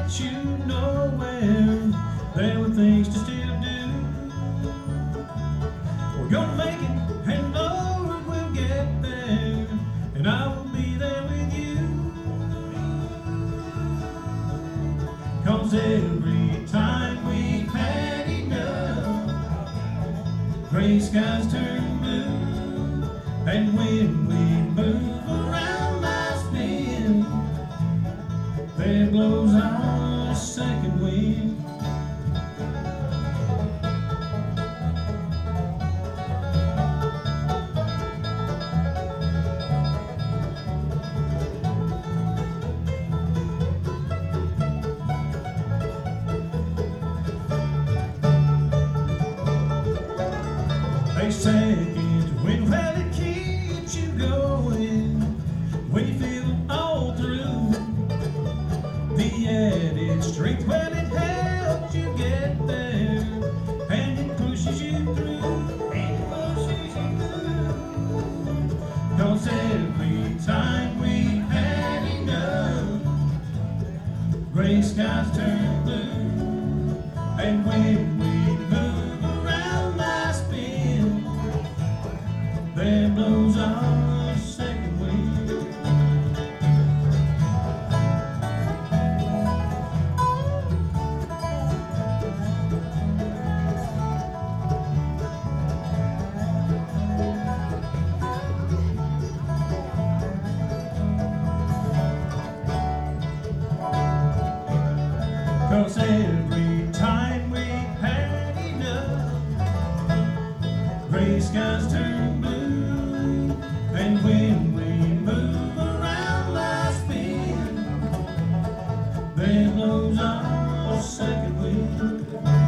get you nowhere. There were things to still do. We're gonna make it, and Lord, we'll get there, and I will be there with you. 'Cause every time we've had enough, gray skies turn blue, and when we move around life's bend, there blows our second wind. A second wind, well, it keeps you going when you feel all through. The added strength, well, it helps you get there, and it pushes you through, and it pushes you through. 'Cause every time we've had enough, gray skies turn blue, and when we move around life's bend, there blows our second wind. Cause every time we've had enough, gray skies turn blue, and when we move around life's bend, there blows our second wind.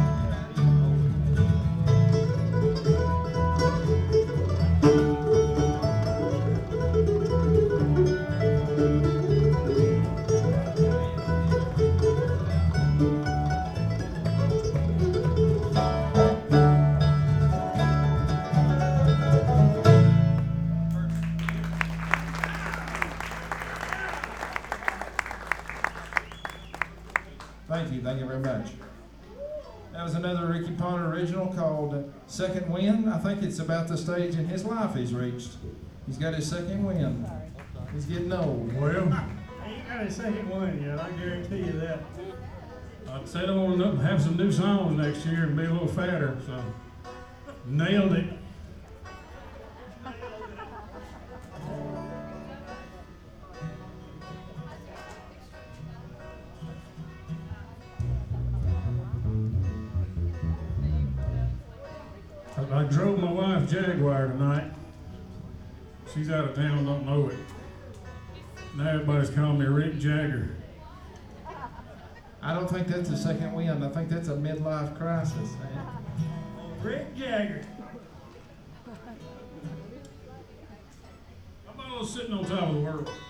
Thank you very much. That was another Ricky Ponner original called Second Wind. I think it's about the stage in his life he's reached. He's got his second wind. He's getting old. Well, he ain't got his second one yet, I guarantee you that. I said I want to have some new songs next year and be a little fatter, so nailed it. I drove my wife's Jaguar tonight. She's out of town, don't know it. Now everybody's calling me Rick Jagger. I don't think that's a second wind. I think that's a midlife crisis, man. Rick Jagger. How about a little sitting on top of the world?